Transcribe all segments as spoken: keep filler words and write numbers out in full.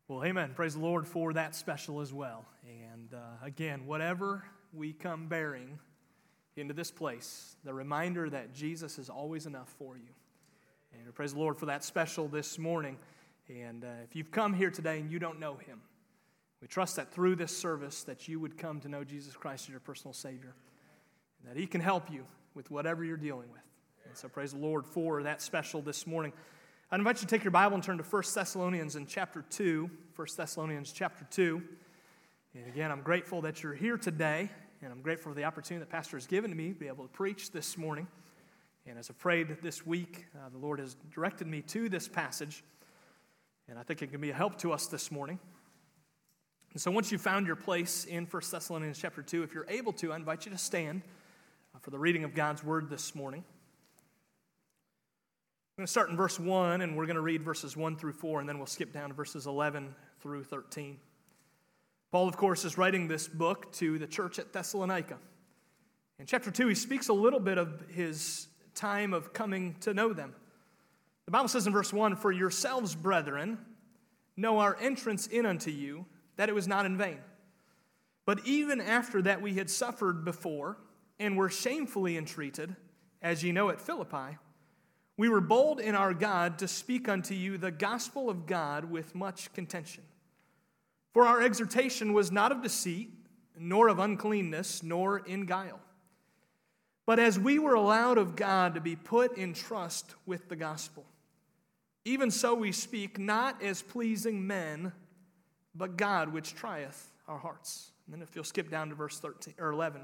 Well, amen. Praise the Lord for that special as well. And uh, again, whatever we come bearing into this place, the reminder that Jesus is always enough for you. And praise the Lord for that special this morning. And uh, if you've come here today and you don't know Him, we trust that through this service that you would come to know Jesus Christ as your personal Savior, and that He can help you with whatever you're dealing with. And so praise the Lord for that special this morning. I invite you to take your Bible and turn to First Thessalonians in chapter two. First Thessalonians chapter two. And again, I'm grateful that you're here today, and I'm grateful for the opportunity that Pastor has given to me to be able to preach this morning. And as I prayed this week, uh, the Lord has directed me to this passage, and I think it can be a help to us this morning. And so once you've found your place in First Thessalonians chapter two, if you're able to, I invite you to stand uh, for the reading of God's Word this morning. I'm going to start in verse one, and we're going to read verses one through four, and then we'll skip down to verses eleven through thirteen. Paul, of course, is writing this book to the church at Thessalonica. In chapter two, he speaks a little bit of his time of coming to know them. The Bible says in verse one, "For yourselves, brethren, know our entrance in unto you, that it was not in vain. But even after that we had suffered before, and were shamefully entreated, as ye know at Philippi, we were bold in our God to speak unto you the gospel of God with much contention. For our exhortation was not of deceit, nor of uncleanness, nor in guile. But as we were allowed of God to be put in trust with the gospel, even so we speak, not as pleasing men, but God which trieth our hearts." And then if you'll skip down to verse thirteen or eleven.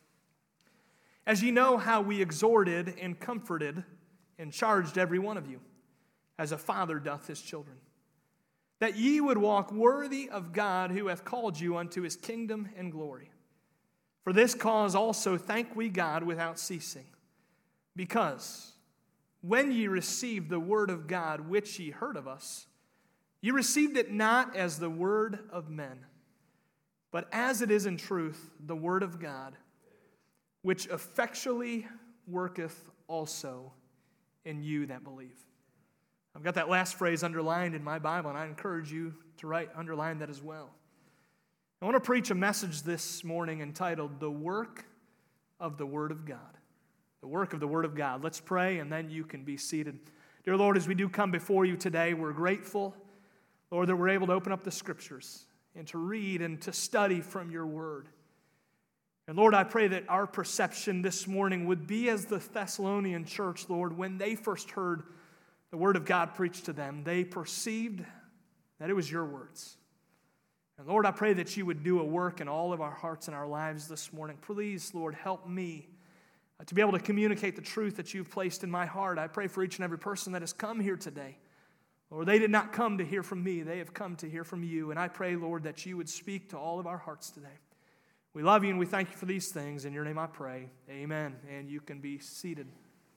"As ye know how we exhorted and comforted and charged every one of you, as a father doth his children, that ye would walk worthy of God who hath called you unto his kingdom and glory. For this cause also thank we God without ceasing, because when ye received the word of God which ye heard of us, ye received it not as the word of men, but as it is in truth the word of God, which effectually worketh also in you that believe." I've got that last phrase underlined in my Bible, and I encourage you to write, underline that as well. I want to preach a message this morning entitled, "The Work of the Word of God." The work of the Word of God. Let's pray, and then you can be seated. Dear Lord, as we do come before you today, we're grateful, Lord, that we're able to open up the Scriptures and to read and to study from your Word. And Lord, I pray that our perception this morning would be as the Thessalonian church, Lord, when they first heard the Word of God preached to them, they perceived that it was your words. And Lord, I pray that you would do a work in all of our hearts and our lives this morning. Please, Lord, help me to be able to communicate the truth that you've placed in my heart. I pray for each and every person that has come here today. Lord, they did not come to hear from me. They have come to hear from you. And I pray, Lord, that you would speak to all of our hearts today. We love you and we thank you for these things. In your name I pray. Amen. And you can be seated.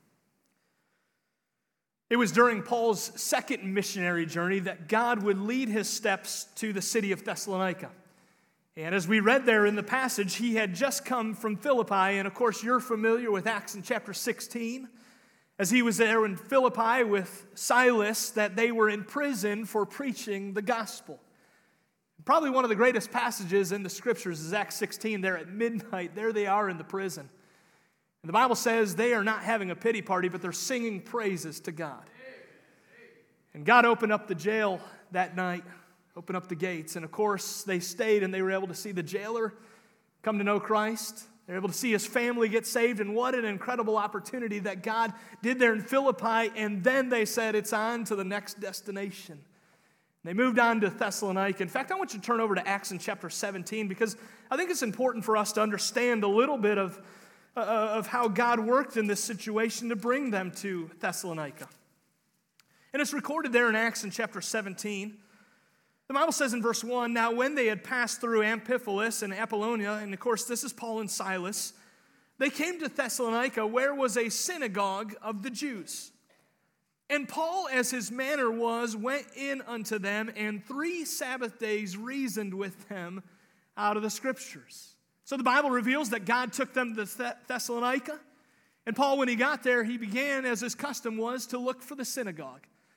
It was during Paul's second missionary journey that God would lead his steps to the city of Thessalonica. And as we read there in the passage, he had just come from Philippi. And of course, you're familiar with Acts in chapter sixteen. As he was there in Philippi with Silas, that they were in prison for preaching the gospel. Probably one of the greatest passages in the Scriptures is Acts sixteen. There at midnight, there they are in the prison. And the Bible says they are not having a pity party, but they're singing praises to God. And God opened up the jail that night, opened up the gates. And of course, they stayed and they were able to see the jailer come to know Christ. They were able to see his family get saved. And what an incredible opportunity that God did there in Philippi. And then they said it's on to the next destination. They moved on to Thessalonica. In fact, I want you to turn over to Acts in chapter seventeen, because I think it's important for us to understand a little bit of, uh, of how God worked in this situation to bring them to Thessalonica. And it's recorded there in Acts in chapter seventeen. The Bible says in verse one, "Now when they had passed through Amphipolis and Apollonia," and of course this is Paul and Silas, "they came to Thessalonica, where was a synagogue of the Jews. And Paul, as his manner was, went in unto them, and three Sabbath days reasoned with them out of the Scriptures." So the Bible reveals that God took them to Thessalonica. And Paul, when he got there, he began, as his custom was, to look for the synagogue.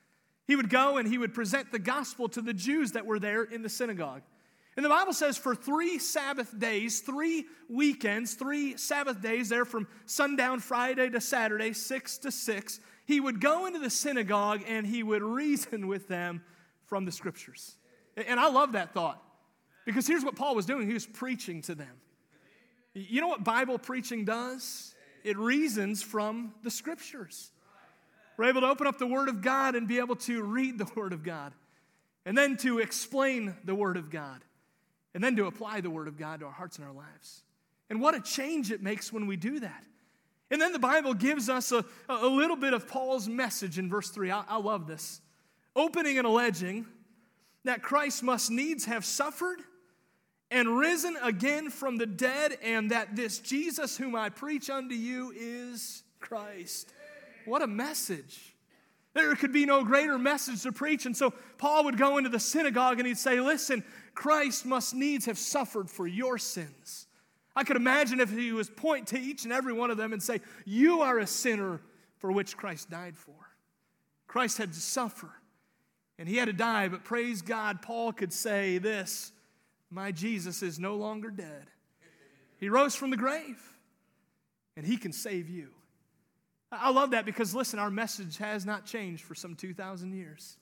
He would go and he would present the gospel to the Jews that were there in the synagogue. And the Bible says for three Sabbath days, three weekends, three Sabbath days there from sundown Friday to Saturday, six to six, he would go into the synagogue and he would reason with them from the Scriptures. And I love that thought, because here's what Paul was doing. He was preaching to them. You know what Bible preaching does? It reasons from the Scriptures. We're able to open up the Word of God and be able to read the Word of God, and then to explain the Word of God, and then to apply the Word of God to our hearts and our lives. And what a change it makes when we do that. And then the Bible gives us a, a little bit of Paul's message in verse three. I, I love this. Opening and alleging that Christ must needs have suffered and risen again from the dead, and that this Jesus whom I preach unto you is Christ. What a message. There could be no greater message to preach. And so Paul would go into the synagogue and he'd say, listen, Christ must needs have suffered for your sins. I could imagine if he was point to each and every one of them and say, you are a sinner for which Christ died for. Christ had to suffer and he had to die, but praise God, Paul could say this, my Jesus is no longer dead. He rose from the grave and he can save you. I love that because, listen, our message has not changed for some two thousand years.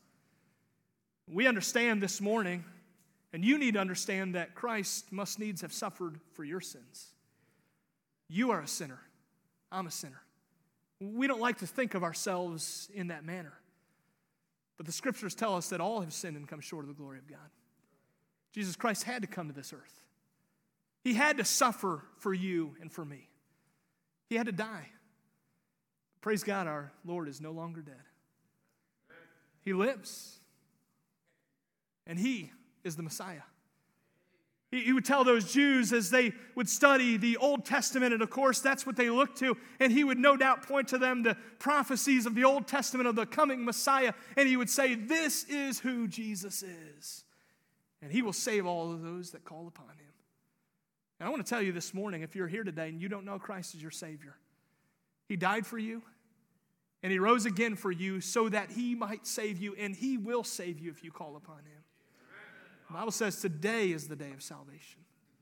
We understand this morning, and you need to understand that Christ must needs have suffered for your sins. You are a sinner. I'm a sinner. We don't like to think of ourselves in that manner. But the Scriptures tell us that all have sinned and come short of the glory of God. Jesus Christ had to come to this earth. He had to suffer for you and for me. He had to die. Praise God, our Lord is no longer dead. He lives. And he is the Messiah. He, he would tell those Jews as they would study the Old Testament, and of course that's what they looked to, and he would no doubt point to them the prophecies of the Old Testament of the coming Messiah, and he would say, this is who Jesus is. And he will save all of those that call upon him. And I want to tell you this morning, if you're here today and you don't know Christ as your Savior, he died for you, and he rose again for you so that he might save you, and he will save you if you call upon him. The Bible says today is the day of salvation.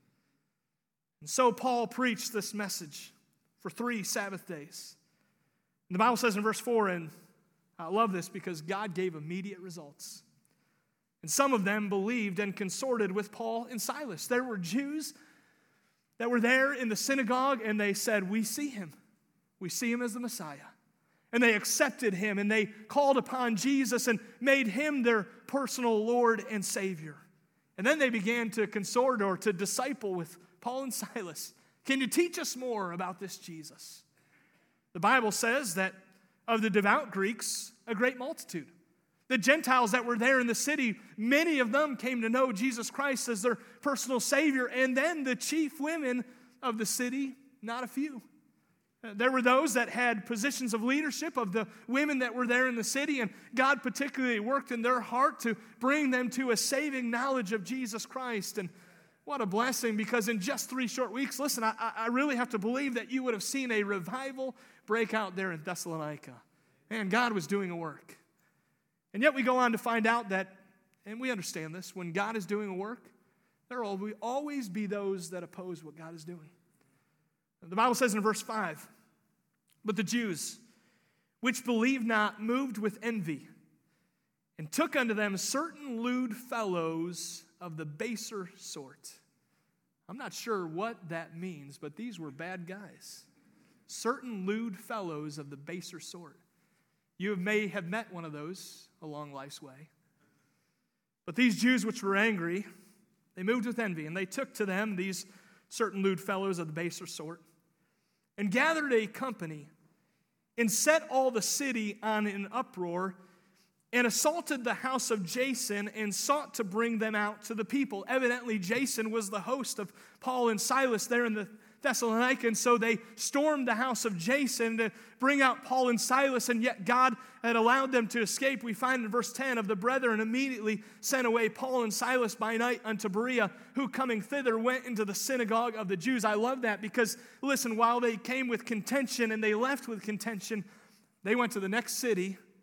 And so Paul preached this message for three Sabbath days. And the Bible says in verse four, and I love this because God gave immediate results. And some of them believed and consorted with Paul and Silas. There were Jews that were there in the synagogue, and they said, we see him. We see him as the Messiah. And they accepted him, and they called upon Jesus and made him their personal Lord and Savior. And then they began to consort or to disciple with Paul and Silas. Can you teach us more about this Jesus? The Bible says that of the devout Greeks, a great multitude. The Gentiles that were there in the city, many of them came to know Jesus Christ as their personal Savior. And then the chief women of the city, not a few. There were those that had positions of leadership of the women that were there in the city, and God particularly worked in their heart to bring them to a saving knowledge of Jesus Christ. And what a blessing, because in just three short weeks, listen, I, I really have to believe that you would have seen a revival break out there in Thessalonica. Man, God was doing a work. And yet we go on to find out that, and we understand this, when God is doing a work, there will always be those that oppose what God is doing. The Bible says in verse five, but the Jews, which believed not, moved with envy, and took unto them certain lewd fellows of the baser sort. I'm not sure what that means, but these were bad guys. Certain lewd fellows of the baser sort. You may have met one of those along life's way. But these Jews which were angry, they moved with envy, and they took to them these certain lewd fellows of the baser sort, and gathered a company, and set all the city on an uproar, and assaulted the house of Jason, and sought to bring them out to the people. Evidently, Jason was the host of Paul and Silas there in the Thessalonica, and so they stormed the house of Jason to bring out Paul and Silas, and yet God had allowed them to escape. We find in verse ten of the brethren immediately sent away Paul and Silas by night unto Berea, who coming thither went into the synagogue of the Jews. I love that because, listen, while they came with contention and they left with contention, they went to the next city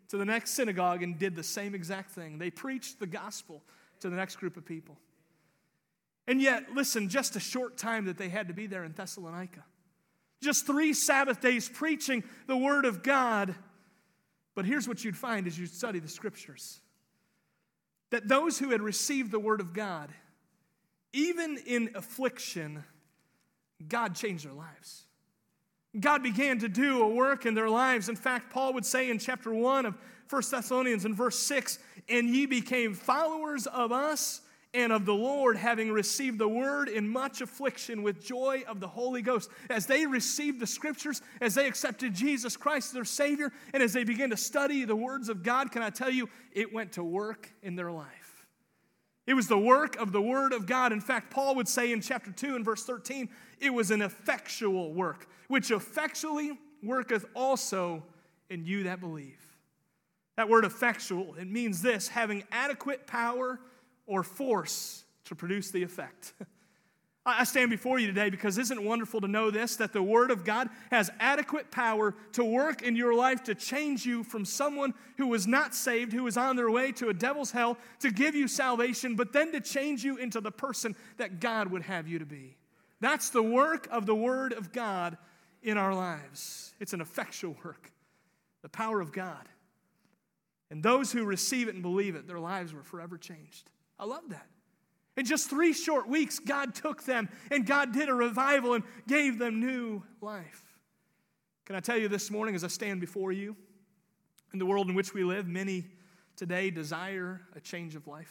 to the next synagogue and did the same exact thing. They preached the gospel to the next group of people. And yet, listen, just a short time that they had to be there in Thessalonica. Just three Sabbath days preaching the word of God. But here's what you'd find as you study the scriptures. That those who had received the word of God, even in affliction, God changed their lives. God began to do a work in their lives. In fact, Paul would say in chapter one of First Thessalonians in verse six, "And ye became followers of us and of the Lord, having received the word in much affliction with joy of the Holy Ghost." As they received the scriptures, as they accepted Jesus Christ as their Savior, and as they began to study the words of God, can I tell you, it went to work in their life. It was the work of the word of God. In fact, Paul would say in chapter two and verse thirteen, it was an effectual work, which effectually worketh also in you that believe. That word effectual, it means this: having adequate power or force to produce the effect. I stand before you today because isn't it wonderful to know this, that the Word of God has adequate power to work in your life to change you from someone who was not saved, who was on their way to a devil's hell, to give you salvation, but then to change you into the person that God would have you to be. That's the work of the Word of God in our lives. It's an effectual work, the power of God. And those who receive it and believe it, their lives were forever changed. I love that. In just three short weeks, God took them and God did a revival and gave them new life. Can I tell you this morning as I stand before you, in the world in which we live, many today desire a change of life.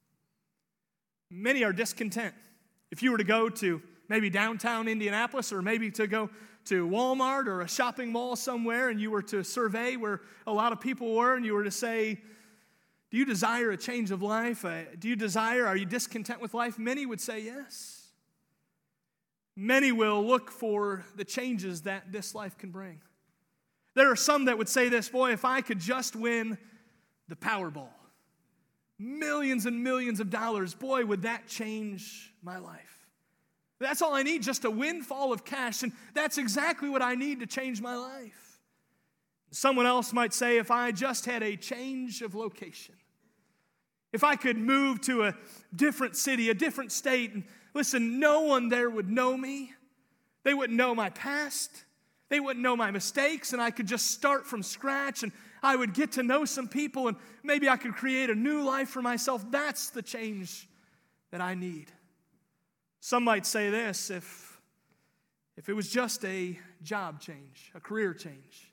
Many are discontent. If you were to go to maybe downtown Indianapolis or maybe to go to Walmart or a shopping mall somewhere and you were to survey where a lot of people were and you were to say, do you desire a change of life? Uh, do you desire, are you discontent with life? Many would say yes. Many will look for the changes that this life can bring. There are some that would say this, boy, if I could just win the Powerball, millions and millions of dollars, boy, would that change my life. That's all I need, just a windfall of cash, and that's exactly what I need to change my life. Someone else might say, if I just had a change of location, if I could move to a different city, a different state, and listen, no one there would know me. They wouldn't know my past. They wouldn't know my mistakes, and I could just start from scratch, and I would get to know some people, and maybe I could create a new life for myself. That's the change that I need. Some might say this, if, if it was just a job change, a career change.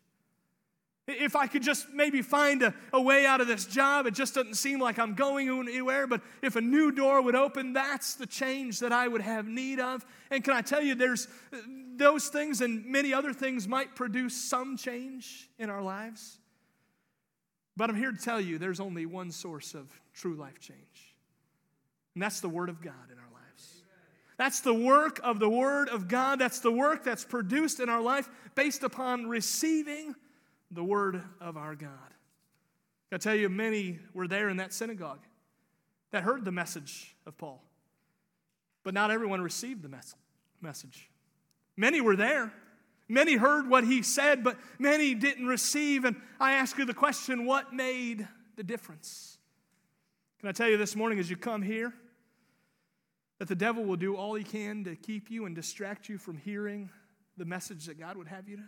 If I could just maybe find a, a way out of this job, it just doesn't seem like I'm going anywhere, but if a new door would open, that's the change that I would have need of. And can I tell you, there's those things and many other things might produce some change in our lives. But I'm here to tell you, there's only one source of true life change. And that's the Word of God in our lives. That's the work of the Word of God. That's the work that's produced in our life based upon receiving the word of our God. I tell you, many were there in that synagogue that heard the message of Paul. But not everyone received the mes- message. Many were there. Many heard what he said, but many didn't receive. And I ask you the question, what made the difference? Can I tell you this morning as you come here that the devil will do all he can to keep you and distract you from hearing the message that God would have you to?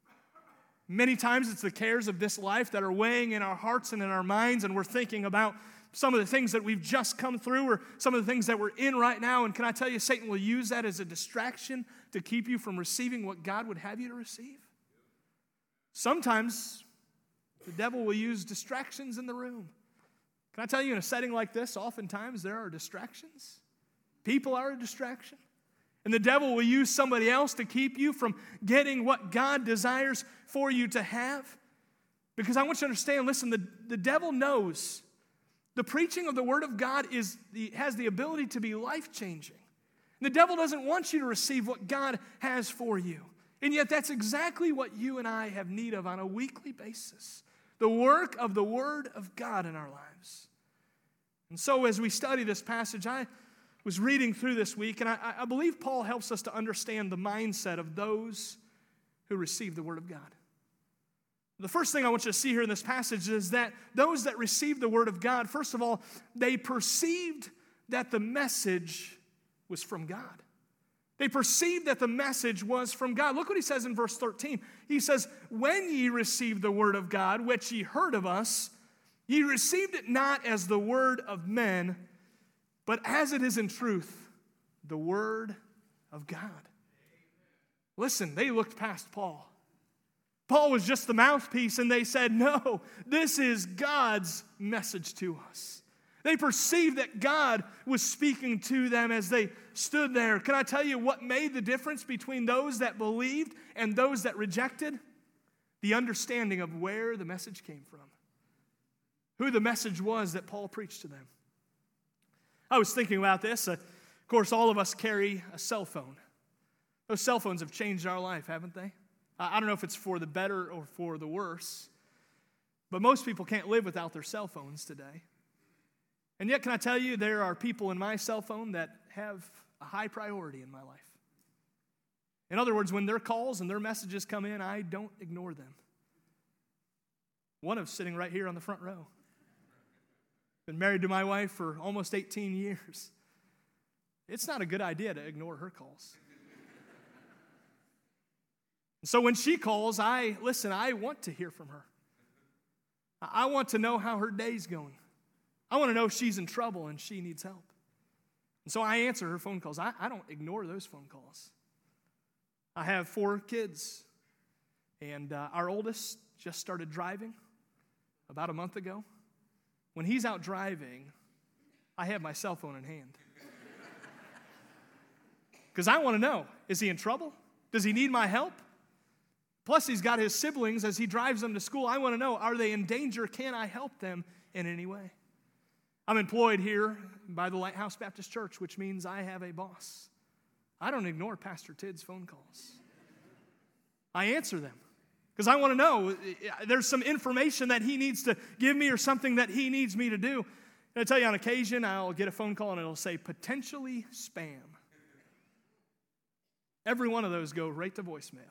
Many times it's the cares of this life that are weighing in our hearts and in our minds, and we're thinking about some of the things that we've just come through or some of the things that we're in right now. And can I tell you, Satan will use that as a distraction to keep you from receiving what God would have you to receive. Sometimes the devil will use distractions in the room. Can I tell you, in a setting like this, oftentimes there are distractions. People are a distraction. And the devil will use somebody else to keep you from getting what God desires for you to have. Because I want you to understand, listen, the, the devil knows the preaching of the Word of God is the, has the ability to be life-changing. And the devil doesn't want you to receive what God has for you. And yet that's exactly what you and I have need of on a weekly basis. The work of the Word of God in our lives. And so as we study this passage, I was reading through this week, and I, I believe Paul helps us to understand the mindset of those who receive the Word of God. The first thing I want you to see here in this passage is that those that received the word of God, first of all, they perceived that the message was from God. They perceived that the message was from God. Look what he says in verse thirteen. He says, when ye received the word of God, which ye heard of us, ye received it not as the word of men, but as it is in truth, the word of God. Listen, they looked past Paul. Paul was just the mouthpiece, and they said, no, this is God's message to us. They perceived that God was speaking to them as they stood there. Can I tell you what made the difference between those that believed and those that rejected? The understanding of where the message came from, who the message was that Paul preached to them. I was thinking about this. Uh, of course, all of us carry a cell phone. Those cell phones have changed our life, haven't they? I don't know if it's for the better or for the worse, but most people can't live without their cell phones today. And yet, can I tell you, there are people in my cell phone that have a high priority in my life. In other words, when their calls and their messages come in, I don't ignore them. One of sitting right here on the front row. Been married to my wife for almost eighteen years. It's not a good idea to ignore her calls. So when she calls, I, listen, I want to hear from her. I want to know how her day's going. I want to know if she's in trouble and she needs help. And so I answer her phone calls. I, I don't ignore those phone calls. I have four kids, and uh, our oldest just started driving about a month ago. When he's out driving, I have my cell phone in hand. Because I want to know, is he in trouble? Does he need my help? Plus, he's got his siblings as he drives them to school. I want to know, are they in danger? Can I help them in any way? I'm employed here by the Lighthouse Baptist Church, which means I have a boss. I don't ignore Pastor Tidd's phone calls. I answer them because I want to know there's some information that he needs to give me or something that he needs me to do. And I tell you, on occasion, I'll get a phone call and it'll say, potentially spam. Every one of those go right to voicemail.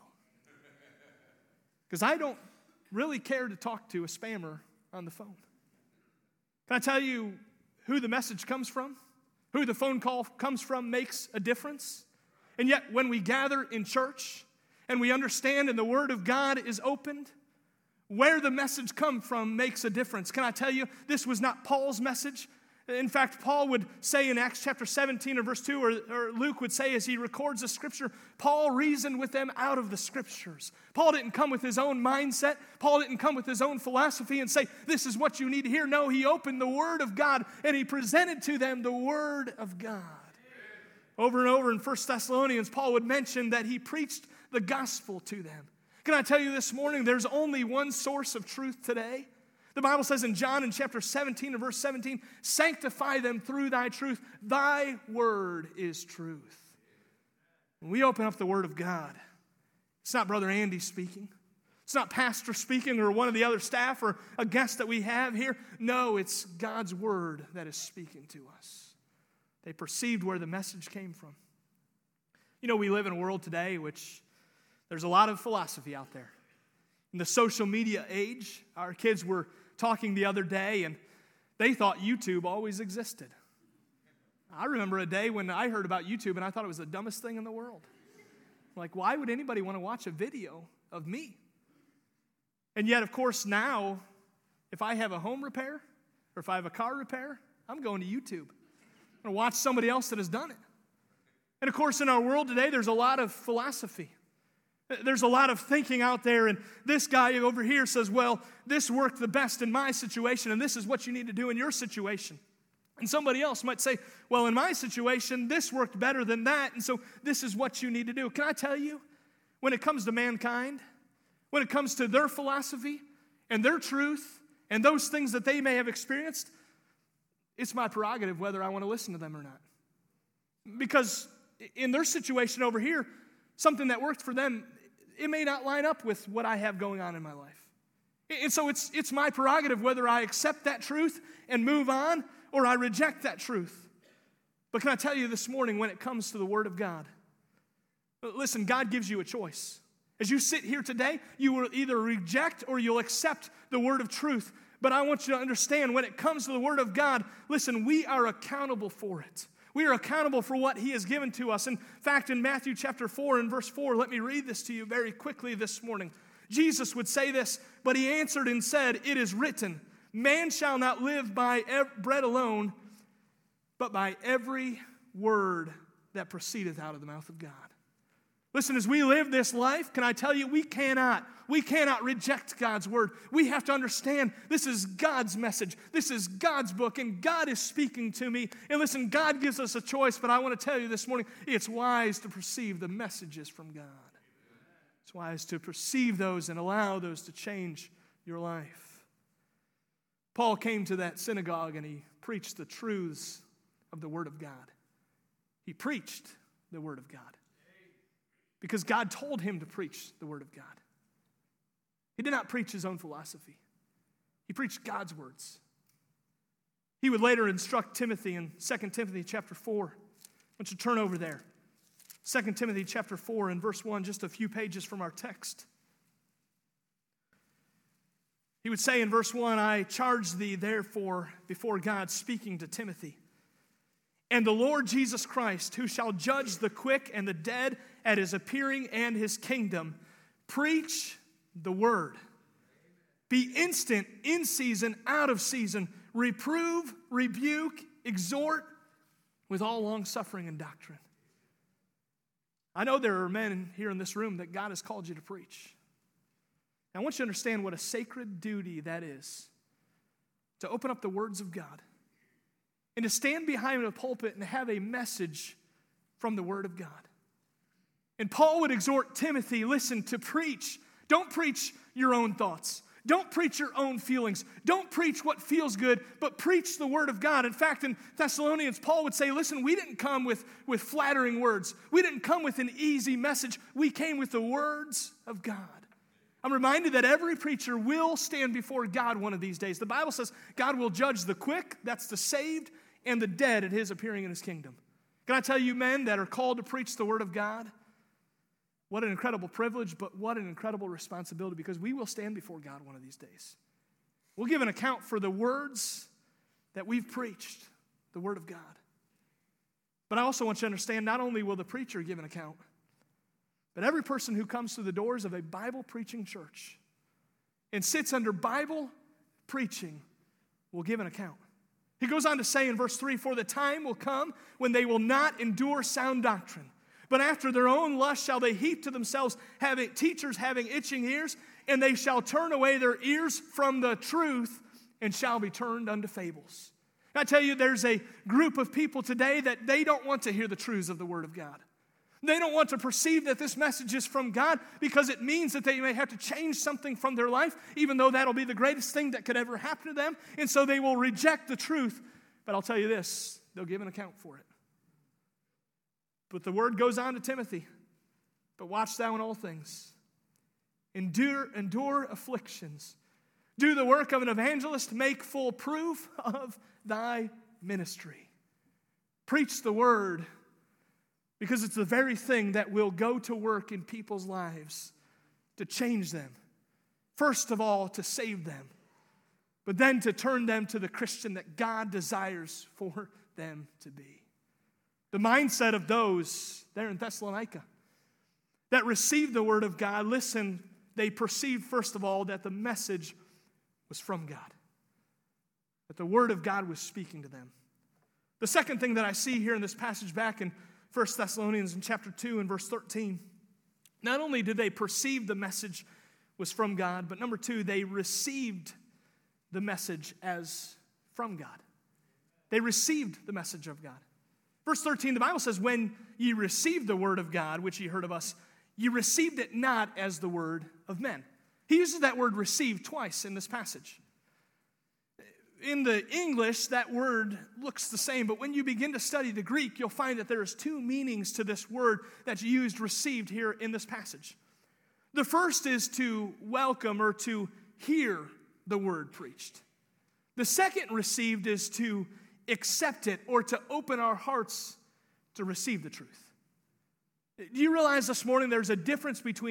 Because I don't really care to talk to a spammer on the phone. Can I tell you who the message comes from? Who the phone call comes from makes a difference. And yet when we gather in church and we understand and the Word of God is opened, where the message comes from makes a difference. Can I tell you, this was not Paul's message. In fact, Paul would say in Acts chapter seventeen or verse two, or, or Luke would say as he records the scripture, Paul reasoned with them out of the scriptures. Paul didn't come with his own mindset. Paul didn't come with his own philosophy and say, this is what you need to hear. No, he opened the Word of God and he presented to them the Word of God. Over and over in First Thessalonians, Paul would mention that he preached the gospel to them. Can I tell you this morning, there's only one source of truth today. The Bible says in John in chapter seventeen and verse seventeen, sanctify them through thy truth. Thy word is truth. When we open up the Word of God, it's not Brother Andy speaking. It's not Pastor speaking or one of the other staff or a guest that we have here. No, it's God's Word that is speaking to us. They perceived where the message came from. You know, we live in a world today which there's a lot of philosophy out there. In the social media age, our kids were talking the other day, and they thought YouTube always existed. I remember a day when I heard about YouTube, and I thought it was the dumbest thing in the world. Like, why would anybody want to watch a video of me? And yet, of course, now, if I have a home repair, or if I have a car repair, I'm going to YouTube. I'm going to watch somebody else that has done it. And of course, in our world today, there's a lot of philosophy. There's a lot of thinking out there, and this guy over here says, well, this worked the best in my situation, and this is what you need to do in your situation. And somebody else might say, well, in my situation, this worked better than that, and so this is what you need to do. Can I tell you, when it comes to mankind, when it comes to their philosophy and their truth and those things that they may have experienced, it's my prerogative whether I want to listen to them or not. Because in their situation over here, something that worked for them, it may not line up with what I have going on in my life. And so it's, it's my prerogative whether I accept that truth and move on or I reject that truth. But can I tell you this morning, when it comes to the Word of God, listen, God gives you a choice. As you sit here today, you will either reject or you'll accept the word of truth. But I want you to understand, when it comes to the word of God, listen, we are accountable for it. We are accountable for what he has given to us. In fact, in Matthew chapter four and verse four, let me read this to you very quickly this morning. Jesus would say this, but he answered and said, it is written, man shall not live by bread alone, but by every word that proceedeth out of the mouth of God. Listen, as we live this life, can I tell you, we cannot, we cannot reject God's word. We have to understand this is God's message. This is God's book, and God is speaking to me. And listen, God gives us a choice, but I want to tell you this morning, it's wise to perceive the messages from God. It's wise to perceive those and allow those to change your life. Paul came to that synagogue and he preached the truths of the word of God. He preached the word of God. Because God told him to preach the word of God. He did not preach his own philosophy. He preached God's words. He would later instruct Timothy in Second Timothy chapter four. I want you to turn over there. Second Timothy chapter four and verse one, just a few pages from our text. He would say in verse one, I charge thee therefore before God, speaking to Timothy, and the Lord Jesus Christ, who shall judge the quick and the dead at his appearing and his kingdom, preach the word. Be instant, in season, out of season. Reprove, rebuke, exhort with all long-suffering and doctrine. I know there are men here in this room that God has called you to preach. I want you to understand what a sacred duty that is, to open up the words of God and to stand behind a pulpit and have a message from the word of God. And Paul would exhort Timothy, listen, to preach. Don't preach your own thoughts. Don't preach your own feelings. Don't preach what feels good, but preach the word of God. In fact, in Thessalonians, Paul would say, listen, we didn't come with, with flattering words. We didn't come with an easy message. We came with the words of God. I'm reminded that every preacher will stand before God one of these days. The Bible says God will judge the quick, that's the saved, and the dead at his appearing in his kingdom. Can I tell you, men that are called to preach the word of God, what an incredible privilege, but what an incredible responsibility, because we will stand before God one of these days. We'll give an account for the words that we've preached, the word of God. But I also want you to understand, not only will the preacher give an account, but every person who comes through the doors of a Bible-preaching church and sits under Bible preaching will give an account. He goes on to say in verse three, for the time will come when they will not endure sound doctrine, but after their own lust shall they heap to themselves having, teachers having itching ears, and they shall turn away their ears from the truth and shall be turned unto fables. I tell you, there's a group of people today that they don't want to hear the truths of the word of God. They don't want to perceive that this message is from God because it means that they may have to change something from their life, even though that'll be the greatest thing that could ever happen to them. And so they will reject the truth. But I'll tell you this, they'll give an account for it. But the word goes on to Timothy, but watch thou in all things. Endure, endure afflictions. Do the work of an evangelist. Make full proof of thy ministry. Preach the word, because it's the very thing that will go to work in people's lives to change them. First of all, to save them, but then to turn them to the Christian that God desires for them to be. The mindset of those there in Thessalonica that received the word of God, listen, they perceived first of all that the message was from God, that the word of God was speaking to them. The second thing that I see here in this passage back in First Thessalonians in chapter two and verse thirteen, not only did they perceive the message was from God, but number two, they received the message as from God. They received the message of God. Verse thirteen, the Bible says, when ye received the word of God, which ye heard of us, ye received it not as the word of men. He uses that word receive twice in this passage. In the English, that word looks the same, but when you begin to study the Greek, you'll find that there is two meanings to this word that's used, received, here in this passage. The first is to welcome or to hear the word preached. The second, received, is to accept it or to open our hearts to receive the truth. Do you realize this morning there's a difference between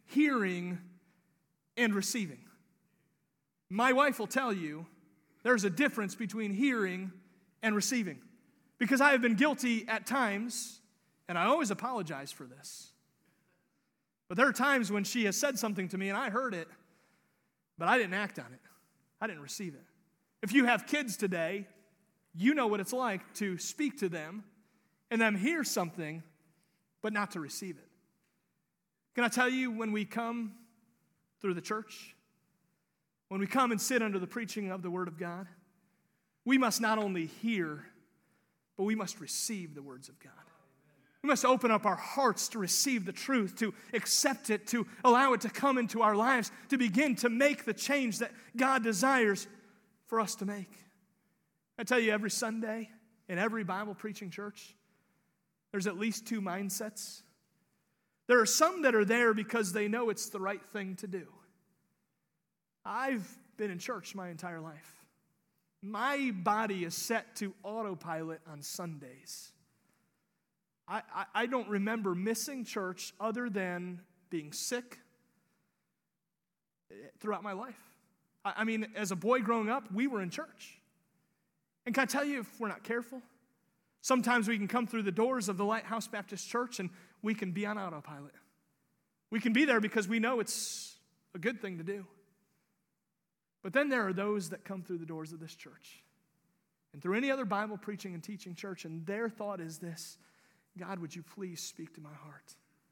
hearing and receiving. My wife will tell you there's a difference between hearing and receiving, because I have been guilty at times, and I always apologize for this. But there are times when she has said something to me and I heard it, but I didn't act on it. I didn't receive it. If you have kids today, you know what it's like to speak to them and them hear something, but not to receive it. Can I tell you, when we come through the church, when we come and sit under the preaching of the Word of God, we must not only hear, but we must receive the words of God. We must open up our hearts to receive the truth, to accept it, to allow it to come into our lives, to begin to make the change that God desires for us to make. I tell you, every Sunday in every Bible preaching church, there's at least two mindsets. There are some that are there because they know it's the right thing to do. I've been in church my entire life. My body is set to autopilot on Sundays. I, I, I don't remember missing church other than being sick throughout my life. I, I mean, as a boy growing up, we were in church. And can I tell you, if we're not careful, sometimes we can come through the doors of the Lighthouse Baptist Church and we can be on autopilot. We can be there because we know it's a good thing to do. But then there are those that come through the doors of this church and through any other Bible preaching and teaching church, and their thought is this: God, would you please speak to my heart?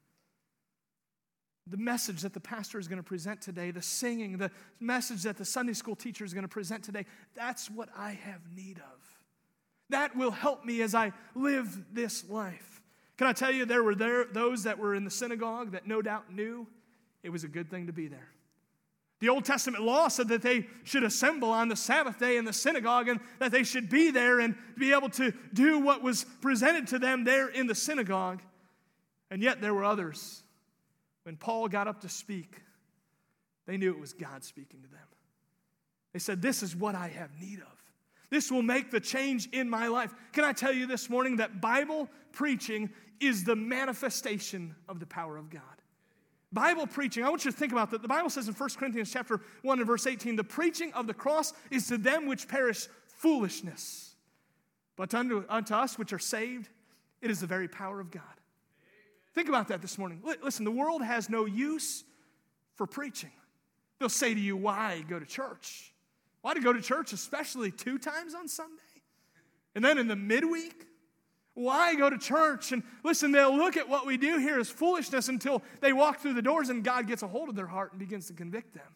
The message that the pastor is going to present today, the singing, the message that the Sunday school teacher is going to present today, that's what I have need of. That will help me as I live this life. Can I tell you, there were there those that were in the synagogue that no doubt knew it was a good thing to be there. The Old Testament law said that they should assemble on the Sabbath day in the synagogue and that they should be there and be able to do what was presented to them there in the synagogue. And yet there were others. When Paul got up to speak, they knew it was God speaking to them. They said, this is what I have need of. This will make the change in my life. Can I tell you this morning that Bible preaching is the manifestation of the power of God? Bible preaching, I want you to think about that. The Bible says in First Corinthians chapter one and verse eighteen, the preaching of the cross is to them which perish foolishness. But unto, unto us which are saved, it is the very power of God. Amen. Think about that this morning. Listen, the world has no use for preaching. They'll say to you, why go to church? Why to go to church, especially two times on Sunday? And then in the midweek? Why go to church? And listen, they'll look at what we do here as foolishness until they walk through the doors and God gets a hold of their heart and begins to convict them.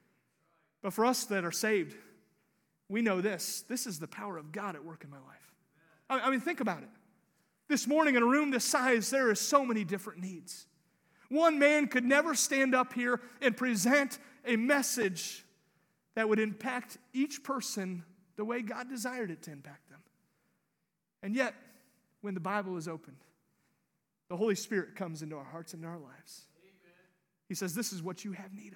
But for us that are saved, we know this. This is the power of God at work in my life. I mean, think about it. This morning in a room this size, there are so many different needs. One man could never stand up here and present a message that would impact each person the way God desired it to impact them. And yet, when the Bible is opened, the Holy Spirit comes into our hearts and our lives. Amen. He says, this is what you have need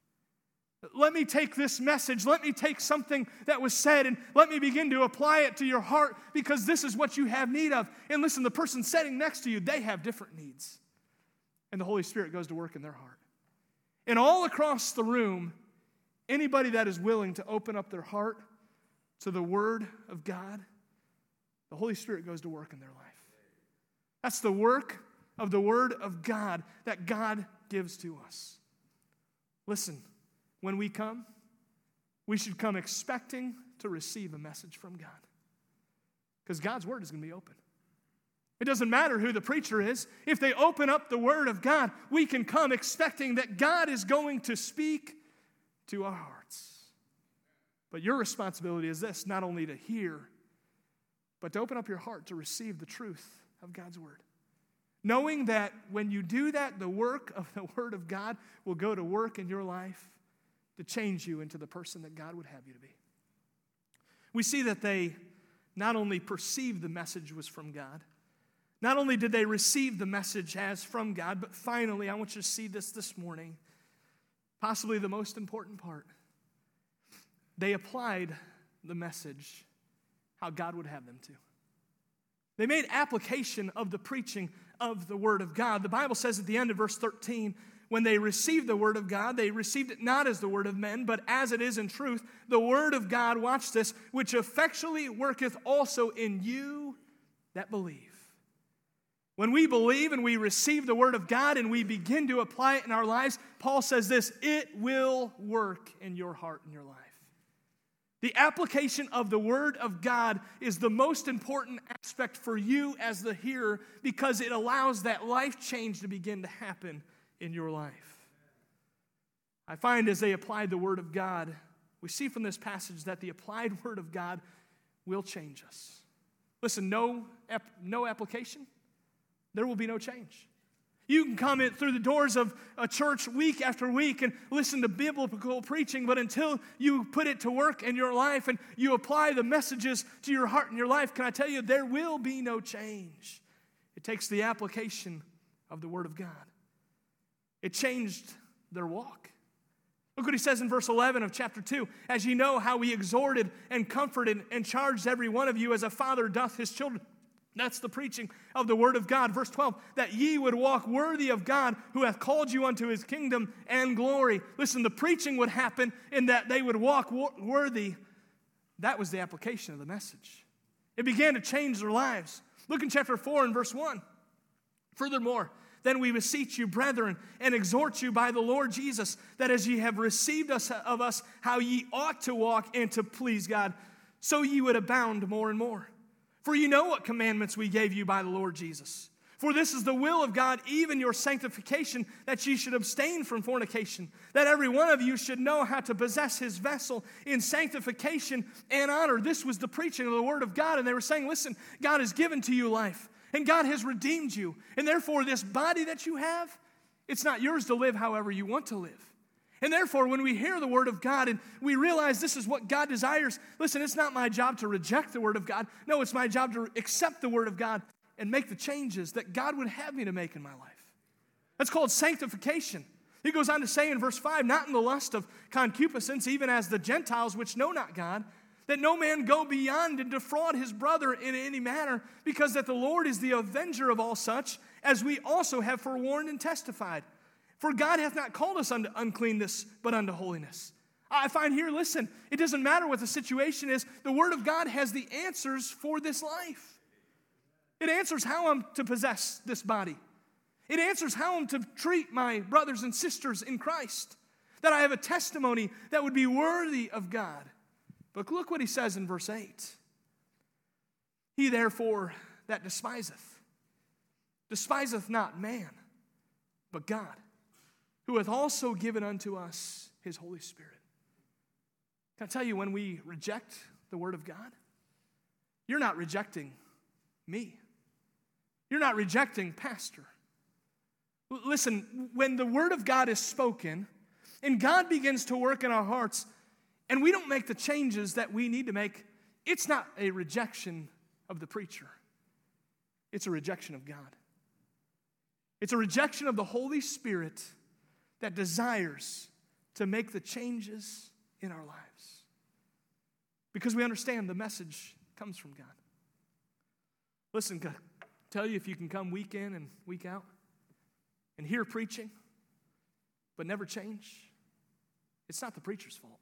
of. Let me take this message, let me take something that was said, and let me begin to apply it to your heart, because this is what you have need of. And listen, the person sitting next to you, they have different needs. And the Holy Spirit goes to work in their heart. And all across the room, anybody that is willing to open up their heart to the Word of God, the Holy Spirit goes to work in their life. That's the work of the Word of God that God gives to us. Listen, when we come, we should come expecting to receive a message from God, because God's Word is going to be open. It doesn't matter who the preacher is. If they open up the Word of God, we can come expecting that God is going to speak to our hearts. But your responsibility is this: not only to hear, but to open up your heart to receive the truth of God's Word. Knowing that when you do that, the work of the Word of God will go to work in your life to change you into the person that God would have you to be. We see that they not only perceived the message was from God, not only did they receive the message as from God, but finally, I want you to see this this morning, possibly the most important part. They applied the message how God would have them to. They made application of the preaching of the Word of God. The Bible says at the end of verse thirteen, when they received the word of God, they received it not as the word of men, but as it is in truth, the word of God, watch this, which effectually worketh also in you that believe. When we believe and we receive the word of God and we begin to apply it in our lives, Paul says this, it will work in your heart and your life. The application of the word of God is the most important aspect for you as the hearer because it allows that life change to begin to happen in your life. I find as they applied the word of God, we see from this passage that the applied word of God will change us. Listen, no, no application, there will be no change. You can come in through the doors of a church week after week and listen to biblical preaching, but until you put it to work in your life and you apply the messages to your heart and your life, can I tell you, there will be no change. It takes the application of the word of God. It changed their walk. Look what he says in verse eleven of chapter two. As ye know how we exhorted and comforted and charged every one of you as a father doth his children. That's the preaching of the word of God. Verse twelve, that ye would walk worthy of God who hath called you unto his kingdom and glory. Listen, the preaching would happen in that they would walk worthy. That was the application of the message. It began to change their lives. Look in chapter four and verse one. Furthermore, then we beseech you, brethren, and exhort you by the Lord Jesus, that as ye have received us of us, how ye ought to walk and to please God, so ye would abound more and more. For you know what commandments we gave you by the Lord Jesus. For this is the will of God, even your sanctification, that ye should abstain from fornication, that every one of you should know how to possess his vessel in sanctification and honor. This was the preaching of the word of God, and they were saying, listen, God has given to you life, and God has redeemed you, and therefore this body that you have, it's not yours to live however you want to live. And therefore, when we hear the word of God and we realize this is what God desires, listen, it's not my job to reject the word of God. No, it's my job to accept the word of God and make the changes that God would have me to make in my life. That's called sanctification. He goes on to say in verse five, not in the lust of concupiscence, even as the Gentiles which know not God, that no man go beyond and defraud his brother in any manner, because that the Lord is the avenger of all such, as we also have forewarned and testified. For God hath not called us unto uncleanness, but unto holiness. I find here, listen, it doesn't matter what the situation is. The word of God has the answers for this life. It answers how I'm to possess this body. It answers how I'm to treat my brothers and sisters in Christ. That I have a testimony that would be worthy of God. But look what he says in verse eight. He therefore that despiseth, despiseth not man, but God, who hath also given unto us his Holy Spirit. Can I tell you, when we reject the word of God, you're not rejecting me. You're not rejecting pastor. Listen, when the word of God is spoken and God begins to work in our hearts and we don't make the changes that we need to make, it's not a rejection of the preacher. It's a rejection of God. It's a rejection of the Holy Spirit that desires to make the changes in our lives. Because we understand the message comes from God. Listen, God, tell you if you can come week in and week out and hear preaching, but never change, it's not the preacher's fault.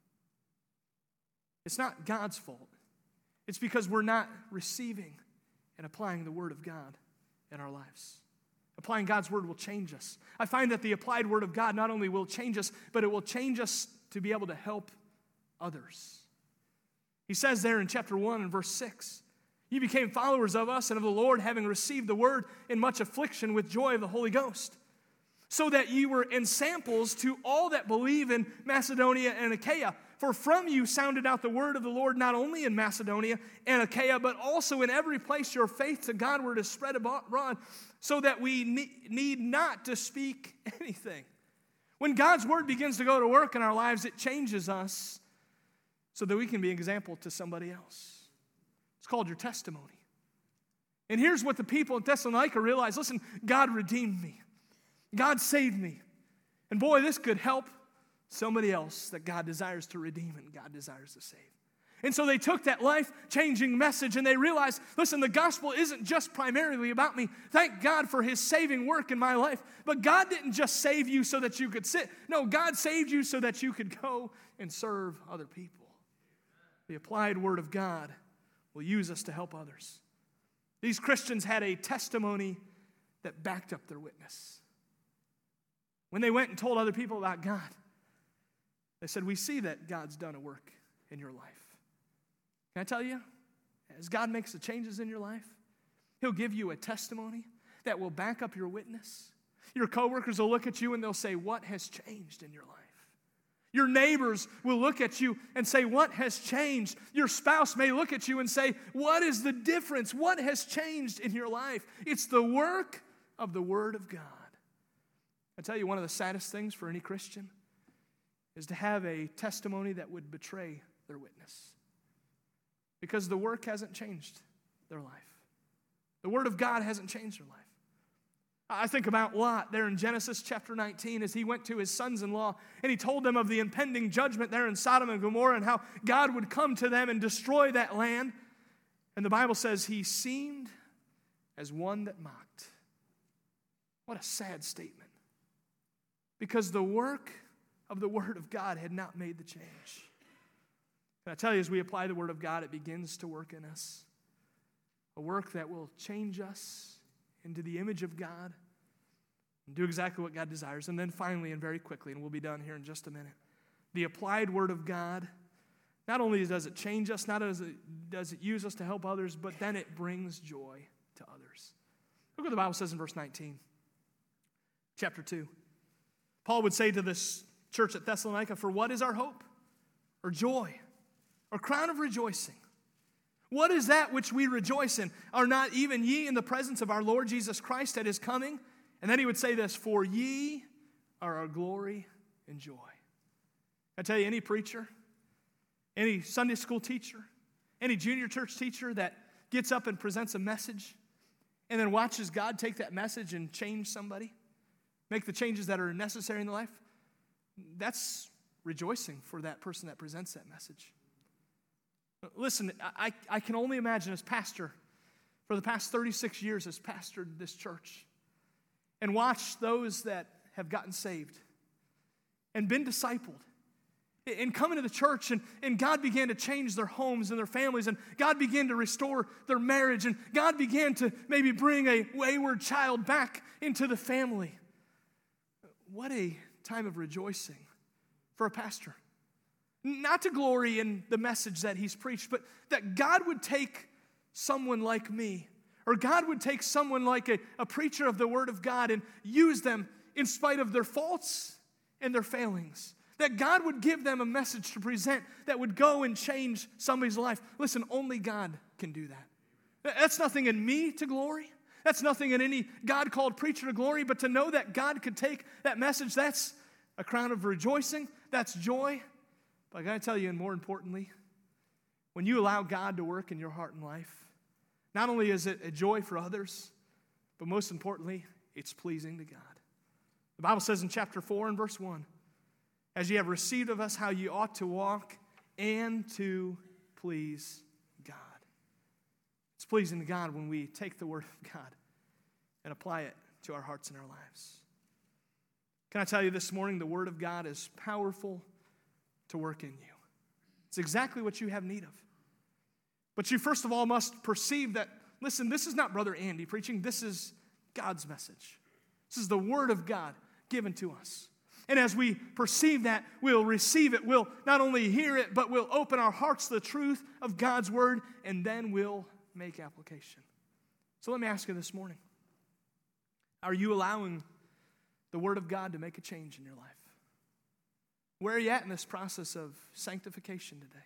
It's not God's fault. It's because we're not receiving and applying the word of God in our lives. Applying God's word will change us. I find that the applied word of God not only will change us, but it will change us to be able to help others. He says there in chapter one and verse six, "You became followers of us and of the Lord, having received the word in much affliction with joy of the Holy Ghost, so that ye were ensamples to all that believe in Macedonia and Achaia. For from you sounded out the word of the Lord not only in Macedonia and Achaia, but also in every place your faith to Godward is spread abroad, so that we need not to speak anything." When God's word begins to go to work in our lives, it changes us so that we can be an example to somebody else. It's called your testimony. And here's what the people in Thessalonica realized. Listen, God redeemed me. God saved me. And boy, this could help somebody else that God desires to redeem and God desires to save. And so they took that life-changing message and they realized, listen, the gospel isn't just primarily about me. Thank God for his saving work in my life. But God didn't just save you so that you could sit. No, God saved you so that you could go and serve other people. The applied word of God will use us to help others. These Christians had a testimony that backed up their witness. When they went and told other people about God, they said, we see that God's done a work in your life. Can I tell you, as God makes the changes in your life, he'll give you a testimony that will back up your witness. Your coworkers will look at you and they'll say, what has changed in your life? Your neighbors will look at you and say, what has changed? Your spouse may look at you and say, what is the difference? What has changed in your life? It's the work of the Word of God. I tell you, one of the saddest things for any Christian is to have a testimony that would betray their witness. Because the work hasn't changed their life. The Word of God hasn't changed their life. I think about Lot there in Genesis chapter nineteen as he went to his sons-in-law and he told them of the impending judgment there in Sodom and Gomorrah and how God would come to them and destroy that land. And the Bible says he seemed as one that mocked. What a sad statement. Because the work of the Word of God had not made the change. Can I tell you, as we apply the Word of God, it begins to work in us. A work that will change us into the image of God and do exactly what God desires. And then finally, and very quickly, and we'll be done here in just a minute, the applied Word of God, not only does it change us, not only does it, does it use us to help others, but then it brings joy to others. Look what the Bible says in verse nineteen, chapter two. Paul would say to this church at Thessalonica, for what is our hope or joy or crown of rejoicing? What is that which we rejoice in? Are not even ye in the presence of our Lord Jesus Christ at his coming? And then he would say this, for ye are our glory and joy. I tell you, any preacher, any Sunday school teacher, any junior church teacher that gets up and presents a message and then watches God take that message and change somebody, make the changes that are necessary in their life, that's rejoicing for that person that presents that message. Listen, I, I can only imagine as pastor, for the past thirty-six years as pastored this church, and watched those that have gotten saved and been discipled, and come into the church, and, and God began to change their homes and their families, and God began to restore their marriage, and God began to maybe bring a wayward child back into the family. What a time of rejoicing for a pastor. Not to glory in the message that he's preached, but that God would take someone like me, or God would take someone like a, a preacher of the Word of God and use them in spite of their faults and their failings. That God would give them a message to present that would go and change somebody's life. Listen, only God can do that. That's nothing in me to glory. That's nothing in any God-called preacher to glory, but to know that God could take that message, that's a crown of rejoicing, that's joy. But I got to tell you, and more importantly, when you allow God to work in your heart and life, not only is it a joy for others, but most importantly, it's pleasing to God. The Bible says in chapter four and verse one, as ye have received of us how ye ought to walk and to please God. It's pleasing to God when we take the Word of God and apply it to our hearts and our lives. Can I tell you this morning, the Word of God is powerful to work in you. It's exactly what you have need of. But you first of all must perceive that, listen, this is not Brother Andy preaching, this is God's message. This is the Word of God given to us. And as we perceive that, we'll receive it. We'll not only hear it, but we'll open our hearts to the truth of God's Word, and then we'll make application. So let me ask you this morning, are you allowing the Word of God to make a change in your life? Where are you at in this process of sanctification today?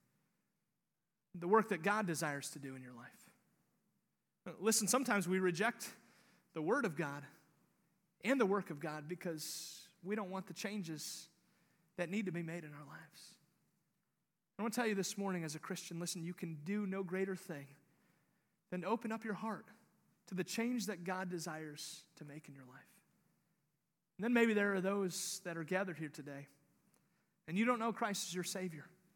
The work that God desires to do in your life. Listen, sometimes we reject the Word of God and the work of God because we don't want the changes that need to be made in our lives. I want to tell you this morning as a Christian, listen, you can do no greater thing than to open up your heart to the change that God desires to make in your life. And then maybe there are those that are gathered here today, and you don't know Christ as your Savior.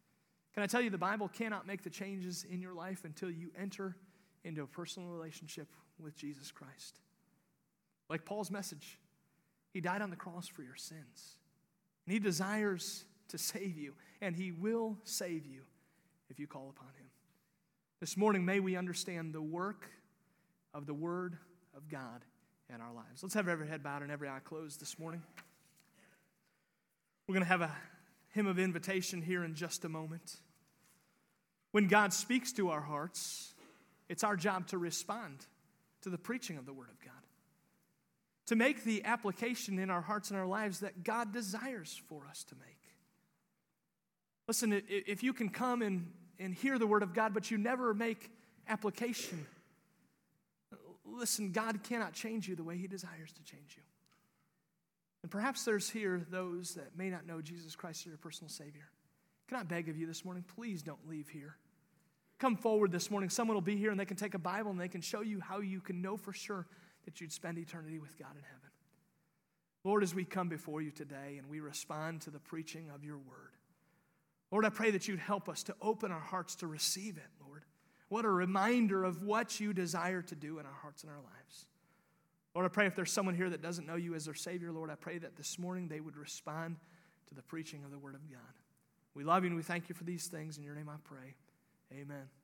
Can I tell you, the Bible cannot make the changes in your life until you enter into a personal relationship with Jesus Christ. Like Paul's message, he died on the cross for your sins. And he desires to save you, and he will save you if you call upon him. This morning, may we understand the work of the Word of God in our lives. Let's have every head bowed and every eye closed this morning. We're going to have a hymn of invitation here in just a moment. When God speaks to our hearts, it's our job to respond to the preaching of the Word of God, to make the application in our hearts and our lives that God desires for us to make. Listen, if you can come and, and hear the Word of God, but you never make application, listen, God cannot change you the way He desires to change you. And perhaps there's here those that may not know Jesus Christ as your personal Savior. Can I beg of you this morning, please don't leave here. Come forward this morning. Someone will be here and they can take a Bible and they can show you how you can know for sure that you'd spend eternity with God in heaven. Lord, as we come before you today and we respond to the preaching of your word, Lord, I pray that you'd help us to open our hearts to receive it, Lord. What a reminder of what you desire to do in our hearts and our lives. Lord, I pray if there's someone here that doesn't know you as their Savior, Lord, I pray that this morning they would respond to the preaching of the Word of God. We love you and we thank you for these things. In your name I pray. Amen.